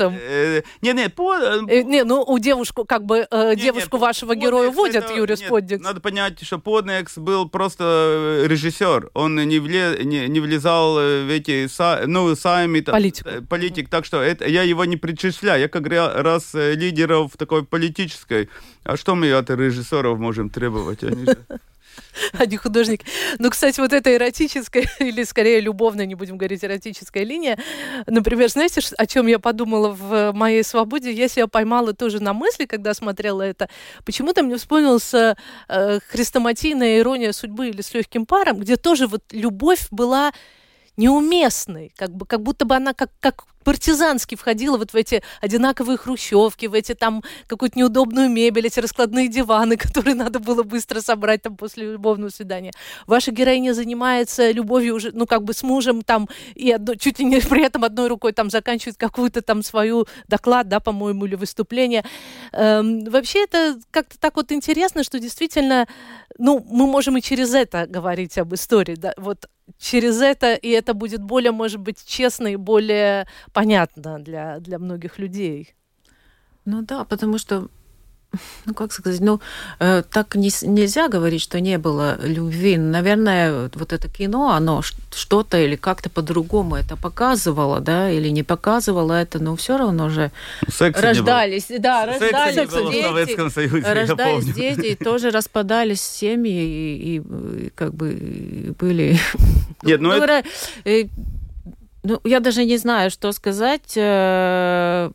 S2: этом?
S4: Не, не, по...
S2: Не, ну у девушку, как бы, не, девушку не, вашего Поднекс героя водят, это... Юрис Поднекс.
S4: Надо понять, что Поднекс был просто режиссер. Он не, вле... не, не влезал в эти, ну, сами...
S2: Политику.
S4: Политик, mm-hmm. Так что это... я его не причисляю. Я как раз лидеров такой политической. А что мы от режиссеров можем требовать? Они же...
S2: Они художники. Ну, кстати, вот эта эротическая, или скорее любовная, не будем говорить, эротическая линия. Например, знаете, о чем я подумала в «Моей свободе»? Я себя поймала тоже на мысли, когда смотрела это. Почему-то мне вспомнился э, «Хрестоматийная ирония судьбы» или «С легким паром», где тоже вот любовь была неуместной, как бы, как будто бы она как, как партизански входила вот в эти одинаковые хрущевки, в эти там какую-то неудобную мебель, эти раскладные диваны, которые надо было быстро собрать там после любовного свидания. Ваша героиня занимается любовью уже, ну, как бы с мужем там, и одно, чуть ли не при этом одной рукой там заканчивает какую-то там свою доклад, да, по-моему, или выступление. Эм, вообще это как-то так вот интересно, что действительно, ну, мы можем и через это говорить об истории, да, вот через это, и это будет более, может быть, честно и более понятно для, для многих людей.
S3: Ну да, потому что, ну как сказать, ну э, так не, нельзя говорить, что не было любви. Наверное, вот это кино, оно что-то или как-то по-другому это показывало, да, или не показывало это, но все равно же
S4: секса
S3: рождались, да,
S4: секса
S3: рождались
S4: не было
S3: дети,
S4: в Советском Союзе,
S3: рождались дети, и тоже распадались семьи, и, и, и как бы были...
S4: Нет, ну,
S3: ну,
S4: это...
S3: и, ну, я даже не знаю, что сказать, но...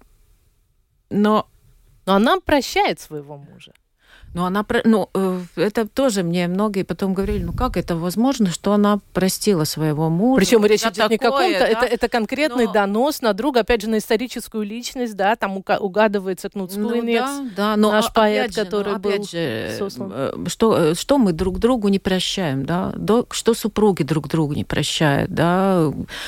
S2: Но она прощает своего мужа.
S3: Ну, она, ну, это тоже мне многие потом говорили, ну, как это возможно, что она простила своего мужа?
S2: Причем речь идет не о каком-то, да? это, это конкретный
S3: Но...
S2: донос на друга, опять же, на историческую личность, да, там угадывается Кнут Скуйнекс,
S3: ну, да, да. Но,
S2: наш поэт,
S3: же,
S2: который был
S3: же,
S2: сослан.
S3: Что, что мы друг другу не прощаем, да, что супруги друг другу не прощают, да,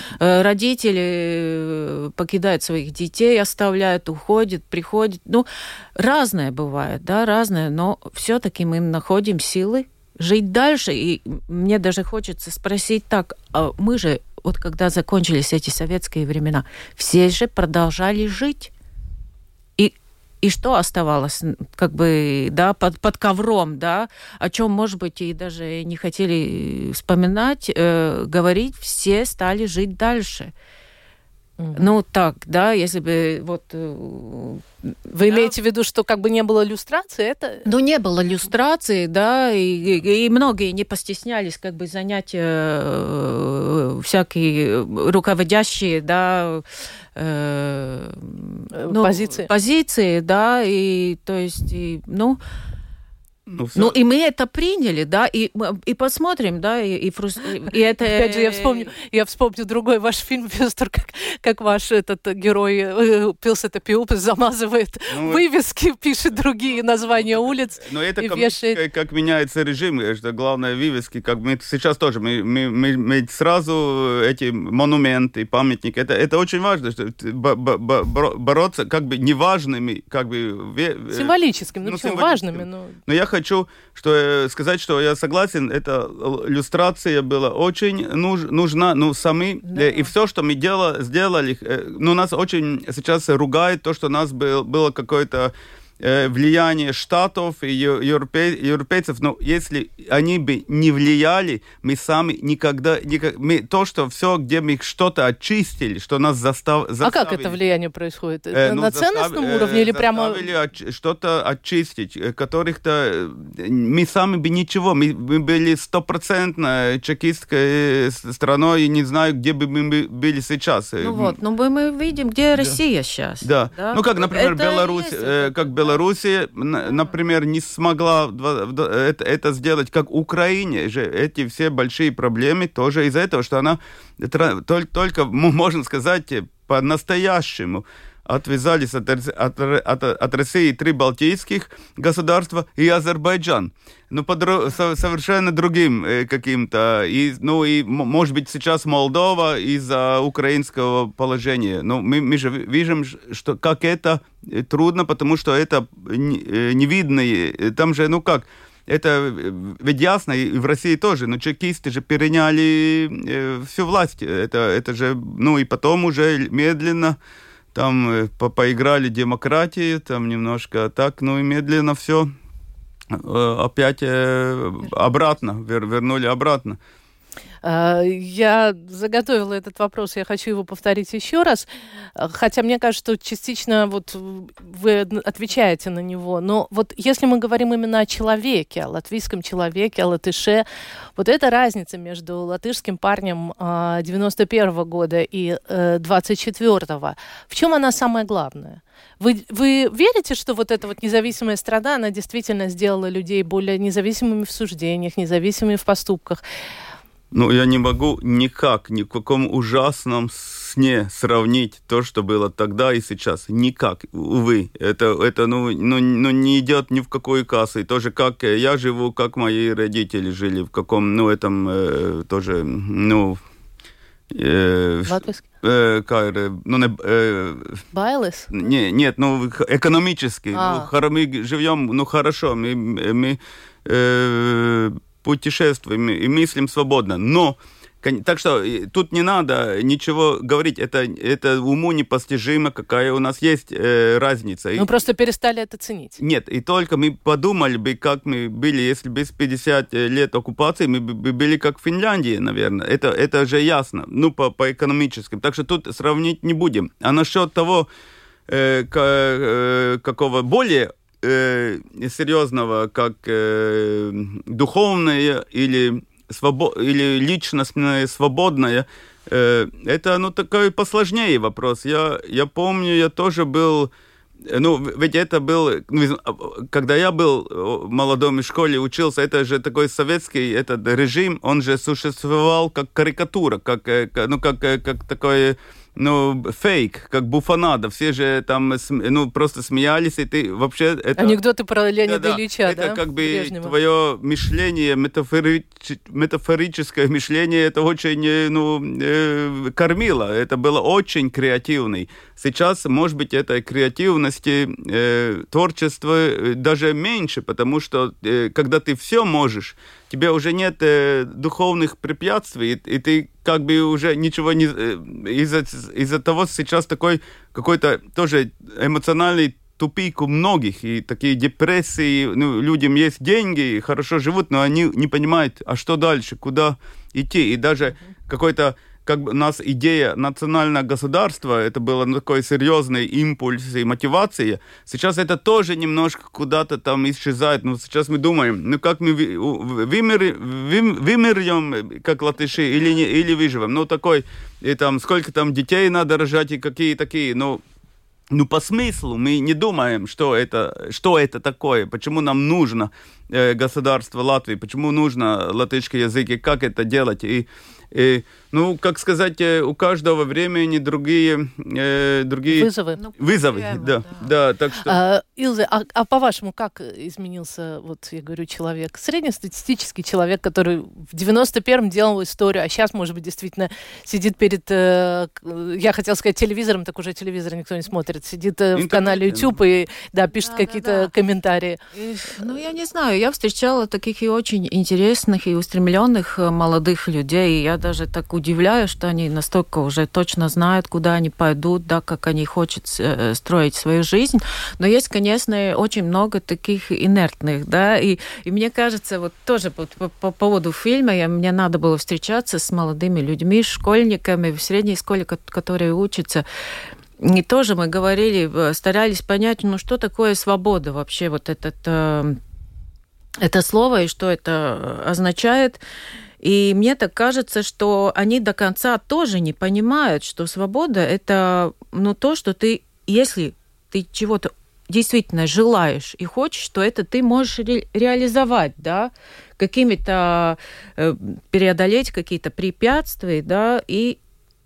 S3: родители покидают своих детей, оставляют, уходят, приходят, ну, разное бывает, да, разное, но все-таки мы находим силы жить дальше. И мне даже хочется спросить так, а мы же, вот когда закончились эти советские времена, все же продолжали жить. И, и что оставалось, как бы, да, под, под ковром, да, о чем, может быть, и даже не хотели вспоминать, э, говорить, все стали жить дальше. Mm-hmm. Ну, так, да, если бы вот...
S2: Вы
S3: да.
S2: имеете в виду, что как бы не было люстрации? Это...
S3: Ну, не было люстрации, да, и, и, и многие не постеснялись как бы занять э, всякие руководящие, да, э, ну,
S2: позиции.
S3: позиции, да, и то есть, и, ну... Ну, ну, и мы это приняли, да, и, и посмотрим, да, и, и, фрус... и это...
S2: Опять же, я вспомню, я вспомню другой ваш фильм, Вестер, как, как ваш этот герой Пилсета Пиупес замазывает ну, вывески, пишет другие названия улиц
S4: но это
S2: и
S4: как,
S2: вешает.
S4: Как меняется режим, это главное вывески, как мы сейчас тоже, мы, мы, мы, мы сразу эти монументы, памятники, это, это очень важно, что бороться как бы неважными, как бы...
S2: Символическими, ну, ну почему важными, но...
S4: но я хочу что, сказать, что я согласен, эта иллюстрация была очень нуж, нужна, ну, сами, да. И все, что мы делали, сделали, ну, нас очень сейчас ругает то, что у нас был, было какое-то влияние штатов и европе, европейцев, но если они бы не влияли, мы сами никогда, никак, мы, то, что все, где мы что-то очистили, что нас застав, заставили...
S2: А как это влияние происходит?
S4: Э,
S2: На
S4: ну,
S2: ценностном
S4: застав,
S2: уровне
S4: э,
S2: или прямо...
S4: Заставили что-то очистить, которых-то мы сами бы ничего, мы, мы были стопроцентно чекистской страной, и не знаю, где бы мы были сейчас.
S3: Ну вот, но мы видим, где да. Россия сейчас.
S4: Да. да, ну как, например, это Беларусь, э, как Беларусь Белоруссия, например, не смогла это, это сделать, как Украине. Же эти все большие проблемы тоже из-за этого, что она только, можно сказать, по-настоящему отвязались от, от, от, от России три балтийских государства и Азербайджан. Ну, по совершенно другим э, каким-то. И, ну, и, может быть, сейчас Молдова из-за украинского положения. Но мы, мы же видим, что как это трудно, потому что это не, не видно. Там же, ну как, это ведь ясно, и в России тоже, но чекисты же переняли э, всю власть. Это, это же, ну, и потом уже медленно там по поиграли демократии, там немножко так, ну и медленно все опять обратно, вер вернули обратно.
S2: Я заготовила этот вопрос, я хочу его повторить еще раз, хотя мне кажется, что частично вот вы отвечаете на него, но вот если мы говорим именно о человеке, о латвийском человеке, о латыше, вот эта разница между латышским парнем девяносто первого года и двадцать четвёртого, в чем она самая главная? Вы, вы верите, что вот эта вот независимая страна, она действительно сделала людей более независимыми в суждениях, независимыми в поступках?
S4: Ну, я не могу никак, ни в каком ужасном сне сравнить то, что было тогда и сейчас. Никак, увы. Это, это ну, ну, ну, не идет ни в какую кассу. И тоже как я живу, как мои родители жили, в каком, ну, этом э, тоже, ну... Э,
S2: Латвийский?
S4: Э, как, ну, не... Э,
S2: Байлес?
S4: Не, нет, ну, экономически.
S2: А.
S4: Ну, мы живем, ну, хорошо, мы... мы э, путешествуем и мыслим свободно. Но, так что тут не надо ничего говорить. Это, это уму непостижимо, какая у нас есть э, разница.
S2: Мы просто перестали это ценить.
S4: Нет, и только мы подумали бы, как мы были, если без пятьдесят лет оккупации, мы бы были как в Финляндии, наверное. Это, это же ясно. Ну, по, по экономическим. Так что тут сравнить не будем. А насчет того, э, к, э, какого более Э, серьезного, как э, духовное или, свобо- или личностное, свободное, э, это, ну, такой посложнее вопрос. Я, я помню, я тоже был, ну, ведь это был, когда я был в молодом в школе, учился, это же такой советский этот режим, он же существовал как карикатура, как, ну, как, как такой... Ну, фейк, как буфонада. Все же там, ну, просто смеялись, и ты вообще... Это,
S2: анекдоты про Леонида
S4: да,
S2: Ильича,
S4: это
S2: да?
S4: как бы
S2: Брежнева.
S4: Твое мышление, метафорич, метафорическое мышление, это очень, ну, э, кормило. Это было очень креативный. Сейчас, может быть, этой креативности, э, творчества даже меньше, потому что, э, когда ты все можешь, тебе уже нет э, духовных препятствий, и, и ты как бы уже ничего не... Э, из-за, из-за того сейчас такой какой-то тоже эмоциональный тупик у многих, и такие депрессии, ну, людям есть деньги, хорошо живут, но они не понимают, а что дальше, куда идти, и даже mm-hmm. какой-то как бы у нас идея национального государства, это был ну, такой серьезный импульс и мотивация. Сейчас это тоже немножко куда-то там исчезает. Но сейчас мы думаем, ну как мы вымер, вымерем, как латыши, или, не, или выживем. Ну такой, и там сколько там детей надо рожать, и какие такие, ну... Ну, по смыслу мы не думаем, что это, что это такое, почему нам нужно э, государство Латвии, почему нужно латышский язык, и как это делать. И, и, ну, как сказать, у каждого времени другие... Э, другие
S2: вызовы.
S4: Ну, вызовы,
S3: проблемы,
S4: да,
S3: да.
S4: да, так что...
S2: А, Илзе, а, а по-вашему, как изменился, вот я говорю, человек? Среднестатистический человек, который в девяносто первом делал историю, а сейчас, может быть, действительно сидит перед, э, я хотела сказать, телевизором, так уже телевизор никто не смотрит, сидит э, в канале YouTube и, да, пишет да, какие-то да, да. комментарии.
S3: И, ну, я не знаю, я встречала таких и очень интересных, и устремленных молодых людей, и я даже так удивляюсь, что они настолько уже точно знают, куда они пойдут, да, как они хотят строить свою жизнь. Но есть, конечно, очень много таких инертных, да, и, и мне кажется, вот тоже по, по, по поводу фильма я, мне надо было встречаться с молодыми людьми, школьниками в средней школе, которые учатся. И тоже мы говорили, старались понять, ну, что такое свобода вообще, вот этот, это слово, и что это означает. И мне так кажется, что они до конца тоже не понимают, что свобода – это ну, то, что ты, если ты чего-то действительно желаешь и хочешь, то это ты можешь ре- реализовать, да, какими-то, э, преодолеть какие-то препятствия, да, и,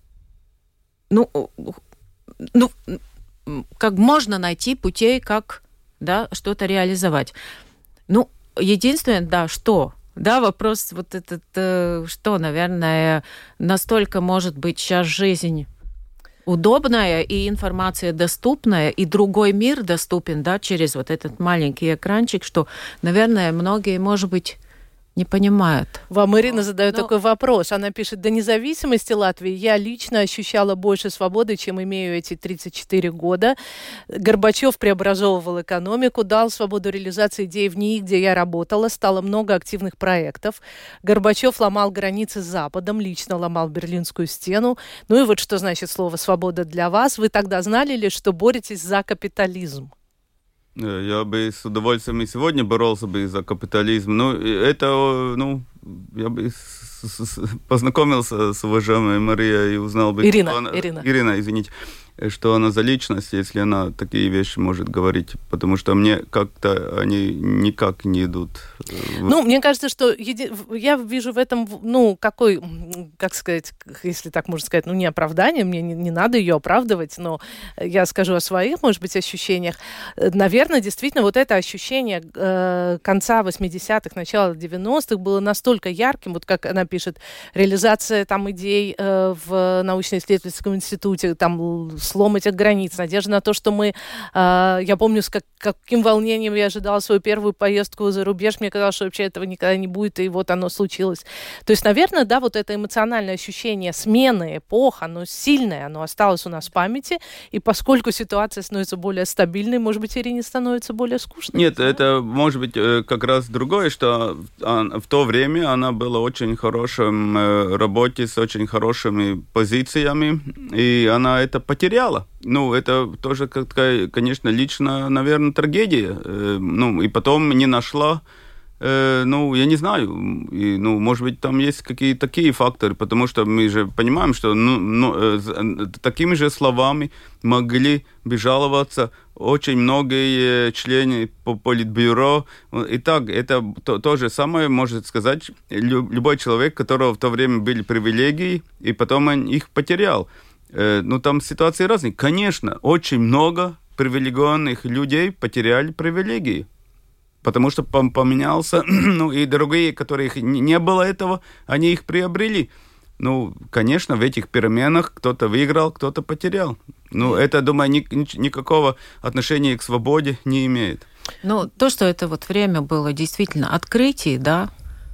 S3: ну, ну, как можно найти путей, как, да, что-то реализовать. Ну, единственное, да, что... Да, вопрос вот этот, что, наверное, настолько может быть сейчас жизнь удобная и информация доступная, и другой мир доступен, да, через вот этот маленький экранчик, что, наверное, многие, может быть, не понимают.
S2: Вам Ирина задает
S3: Но...
S2: такой вопрос. Она пишет: до независимости Латвии я лично ощущала больше свободы, чем имею эти тридцать четыре года. Горбачев преобразовывал экономику, дал свободу реализации идей в НИИ, где я работала. Стало много активных проектов. Горбачев ломал границы с Западом, лично ломал Берлинскую стену. Ну и вот что значит слово «свобода» для вас. Вы тогда знали ли, что боретесь за капитализм?
S4: Я бы с удовольствием и сегодня боролся бы за капитализм. Ну, это, ну, я бы с, с, с, познакомился с уважаемой Марией и узнал бы...
S2: Ирина,
S4: она,
S2: Ирина.
S4: Ирина, извините, что она за личность, если она такие вещи может говорить, потому что мне как-то они никак не идут.
S2: Ну, мне кажется, что еди... я вижу в этом, ну, какой, как сказать, если так можно сказать, ну, не оправдание, мне не, не надо ее оправдывать, но я скажу о своих, может быть, ощущениях. Наверное, действительно, вот это ощущение э, конца восьмидесятых, начала девяностых было настолько ярким, вот как она пишет, реализация там идей э, в научно-исследовательском институте, там слом этих границ, надежда на то, что мы... Э, я помню, с как, каким волнением я ожидала свою первую поездку за рубеж. Мне казалось, что вообще этого никогда не будет, и вот оно случилось. То есть, наверное, да, вот это эмоциональное ощущение смены эпох, оно сильное, оно осталось у нас в памяти, и поскольку ситуация становится более стабильной, может быть, Ирине становится более скучной?
S4: Нет, это может быть как раз другое, что в то время она была очень хорошем работе, с очень хорошими позициями, и она это потеряла. Ну, это тоже, конечно, лично, наверное, трагедия. Ну, и потом не нашла, ну, я не знаю, и, ну, может быть, там есть какие-то такие факторы, потому что мы же понимаем, что ну, ну, такими же словами могли бы жаловаться очень многие члены по политбюро. Итак, это то, то же самое может сказать любой человек, у которого в то время были привилегии, и потом он их потерял. Ну, там ситуации разные. Конечно, очень много привилегированных людей потеряли привилегии, потому что поменялся, ну, и другие, которых не было этого, они их приобрели. Ну, конечно, в этих переменах кто-то выиграл, кто-то потерял. Ну, это, думаю, ни, никакого отношения к свободе не имеет.
S3: Ну, то, что это вот время было действительно открытие, да,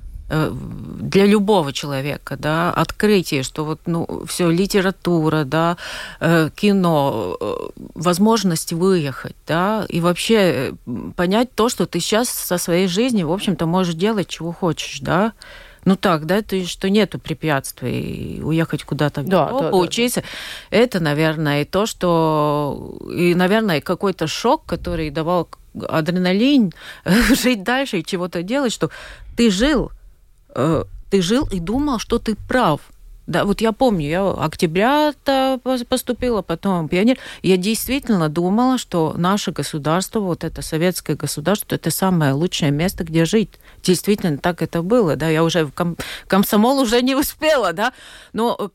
S3: для любого человека, да, открытие, что вот, ну, все, литература, да, кино, возможность выехать, да, и вообще понять то, что ты сейчас со своей жизнью, в общем-то, можешь делать, чего хочешь, да. Ну так, да, то есть, что нету препятствий уехать куда-то в
S2: да,
S3: Европу,
S2: да, да,
S3: учиться. Да. Это, наверное, и то, что... И, наверное, какой-то шок, который давал адреналин жить дальше и чего-то делать, что ты жил, ты жил и думал, что ты прав. Да, вот я помню, я октября-то поступила, потом пионер. Я действительно думала, что наше государство, вот это советское государство, это самое лучшее место, где жить. Действительно, так это было, да. Я уже в ком- комсомол уже не успела, да. Но,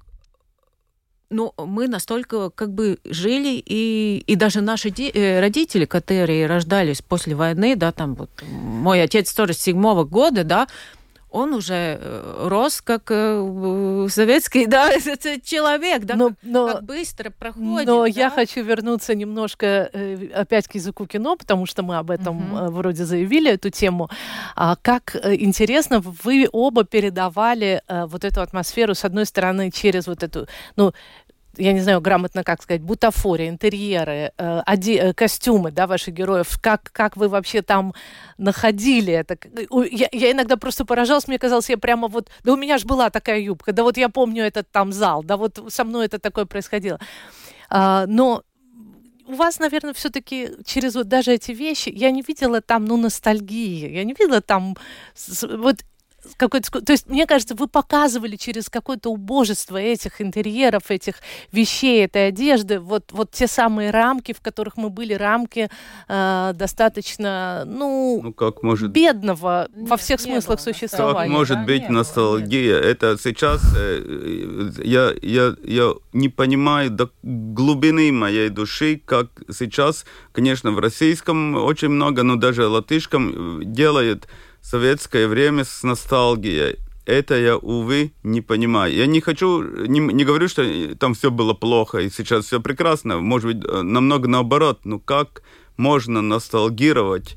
S3: но мы настолько как бы жили, и, и даже наши де- родители, которые рождались после войны, да, там вот мой отец тоже с седьмого года, да, он уже рос как э, советский, да, человек, да,
S2: но,
S3: как,
S2: но,
S3: как быстро проходит.
S2: Но
S3: да?
S2: я хочу вернуться немножко э, опять к языку кино, потому что мы об этом uh-huh. э, вроде заявили, эту тему. А, как э, интересно, вы оба передавали э, вот эту атмосферу, с одной стороны, через вот эту, ну, я не знаю, грамотно как сказать, бутафория, интерьеры, э, оде- костюмы, да, ваших героев, как, как вы вообще там находили это? Я, я иногда просто поражалась, мне казалось, я прямо вот, да у меня же была такая юбка, да вот я помню этот там зал, да вот со мной это такое происходило. А, но у вас, наверное, все-таки через вот даже эти вещи, я не видела там, ну, ностальгии, я не видела там вот какой-то... То есть, мне кажется, вы показывали через какое-то убожество этих интерьеров, этих вещей, этой одежды, вот, вот те самые рамки, в которых мы были, рамки э, достаточно, ну,
S4: ну как может...
S2: бедного нет, во всех смыслах
S3: было,
S2: существования.
S4: Как может
S3: да,
S4: быть ностальгия? Было, это сейчас э, я, я, я не понимаю до глубины моей души, как сейчас, конечно, в российском очень много, но даже латышском делает советское время с ностальгией. Это я, увы, не понимаю. Я не хочу, не, не говорю, что там все было плохо, и сейчас все прекрасно. Может быть, намного наоборот. Но как можно ностальгировать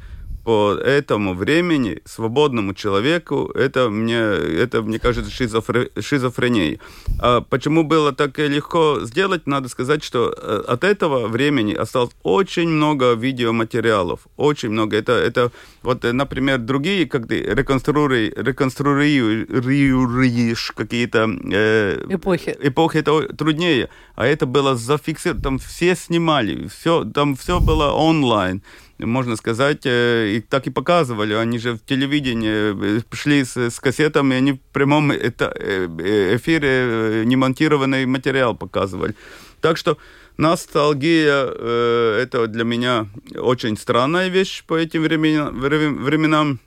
S4: по этому времени свободному человеку, это мне, это, мне кажется, шизофре, шизофрения. А почему было так легко сделать, надо сказать, что от этого времени осталось очень много видеоматериалов, очень много. Это, это вот, например, другие, как ты реконструируешь, реконструируешь какие-то э,
S2: эпохи.
S4: эпохи, это труднее. А это было зафиксировано, там все снимали, все, там все было онлайн. Можно сказать, и так и показывали. Они же в телевидении шли с, с кассетами, они в прямом эфире немонтированный материал показывали. Так что ностальгия – это для меня очень странная вещь по этим временам.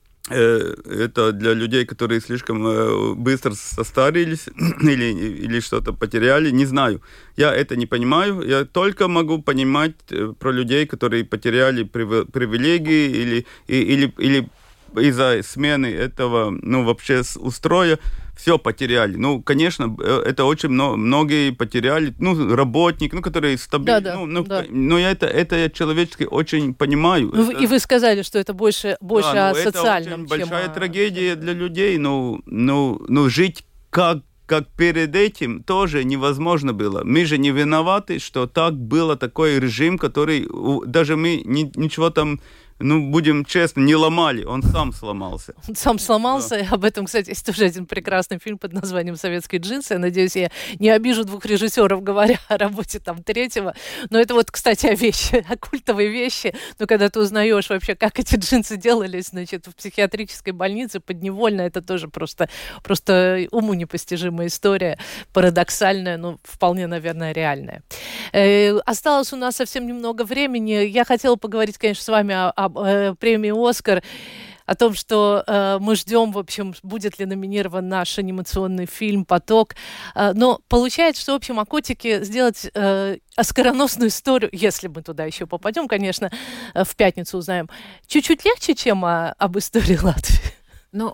S4: Это для людей, которые слишком быстро состарились или, или что-то потеряли, не знаю. Я это не понимаю. Я только могу понимать про людей, которые потеряли привилегии или, или, или из-за смены этого, ну, вообще устроя, все потеряли. Ну, конечно, это очень много, многие потеряли, ну, работник, ну, которые стабильны.
S2: Да, да,
S4: ну, ну,
S2: да.
S4: Но я это, это я человечески очень понимаю.
S2: Ну,
S4: это...
S2: И вы сказали, что это больше, больше
S4: да,
S2: о
S4: ну,
S2: социальном,
S4: это очень
S2: чем
S4: большая
S2: о...
S4: трагедия для людей. Ну, ну, ну жить как, как перед этим тоже невозможно было. Мы же не виноваты, что так было такой режим, который даже мы ни, ничего там... Ну, будем честны, не ломали, он сам сломался.
S2: Он сам сломался. Да. Об этом, кстати, есть тоже один прекрасный фильм под названием «Советские джинсы». Я надеюсь, я не обижу двух режиссеров, говоря о работе там третьего. Но это вот, кстати, о вещи, о культовой вещи. Но когда ты узнаешь вообще, как эти джинсы делались, значит, в психиатрической больнице подневольно, это тоже просто, просто уму непостижимая история, парадоксальная, но вполне, наверное, реальная. Э, осталось у нас совсем немного времени. Я хотела поговорить, конечно, с вами о, о премии «Оскар», о том, что э, мы ждем, в общем, будет ли номинирован наш анимационный фильм «Поток». Э, но получается, что, в общем, о котике сделать э, оскароносную историю, если мы туда еще попадем, конечно, э, в пятницу узнаем, чуть-чуть легче, чем о, об истории Латвии.
S3: Ну,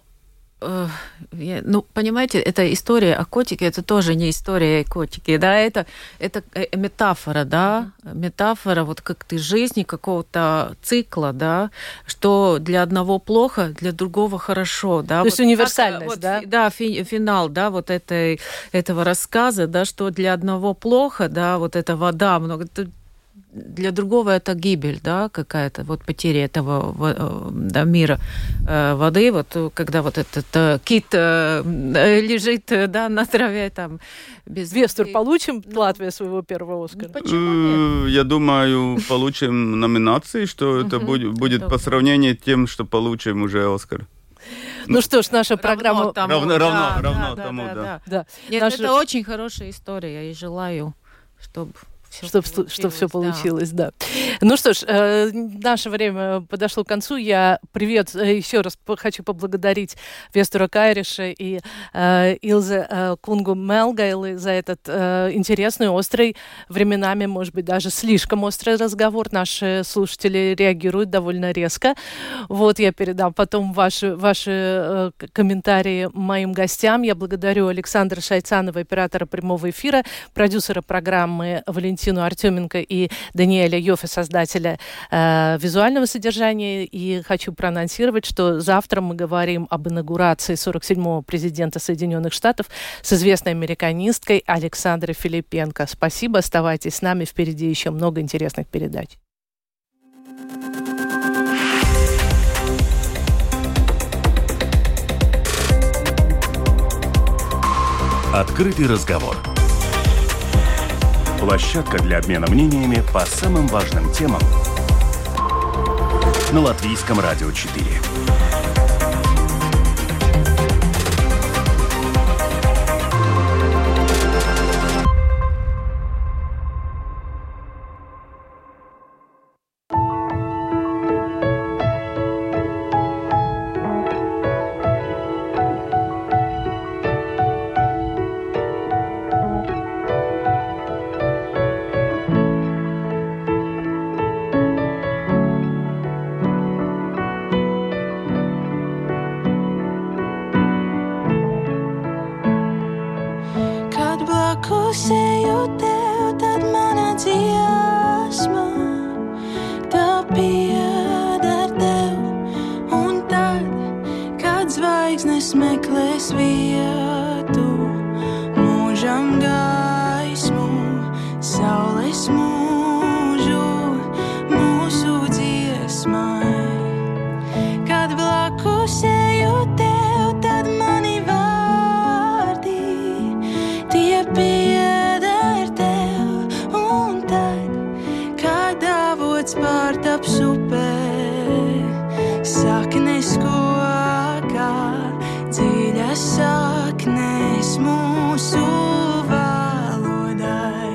S3: ну, понимаете, эта история о котике, это тоже не история о котике, да, это, это метафора, да, метафора вот как-то жизни, какого-то цикла, да, что для одного плохо, для другого хорошо, да.
S2: То
S3: вот
S2: есть универсальность,
S3: вот,
S2: да?
S3: Да, фи, финал, да, вот этой, этого рассказа, да, что для одного плохо, да, вот эта вода, много... Для другого это гибель, да, какая-то вот потеря этого да, мира э, воды, вот когда вот этот э, кит э, лежит да, на траве там без
S2: Вестер,
S3: воды.
S2: получим
S3: ну,
S2: Латвия своего первого Оскара?
S3: Почему нет?
S4: Я думаю, получим номинации, что это будет, будет по сравнению с тем, что получим уже Оскар.
S2: Ну что ж, наша программа...
S4: Равно, равно, равно тому, да.
S3: Нет,
S2: Наша...
S3: это очень хорошая история, и желаю, чтобы...
S2: Чтобы чтоб все получилось, да. да. Ну что ж, э, наше время подошло к концу. Я привет еще раз хочу поблагодарить Вестера Кайриша и э, Илзе э, Кунгу Мелгайлы за этот э, интересный, острый, временами, может быть, даже слишком острый разговор. Наши слушатели реагируют довольно резко. Вот я передам потом ваши, ваши э, комментарии моим гостям. Я благодарю Александра Шайцанова, оператора прямого эфира, продюсера программы Валентину Артеменко и Даниэля Йоффе, создателя э, визуального содержания. И хочу проанонсировать, что завтра мы говорим об инаугурации сорок седьмого президента Соединенных Штатов с известной американисткой Александрой Филипенко. Спасибо, оставайтесь с нами, впереди еще много интересных передач.
S1: Открытый разговор. Площадка для обмена мнениями по самым важным темам на Латвийском радио четыре.
S5: Tev pieder tev. mīlesties vietu, mūžam gaismu, saules mūžu, mūsu dziesmai. Kad blakus eju tev, tad mani vārdi, tie pieder tev, un tad, kad avots pārtaps upē, saknes kokā, dziļas saknes mūsu valodai.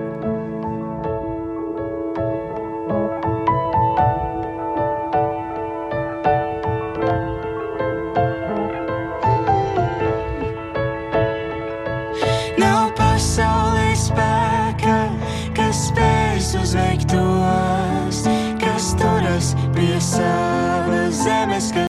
S5: Nav pasaulē spēka, kas spēs uzveikt tos, kas turas pie savas zemes,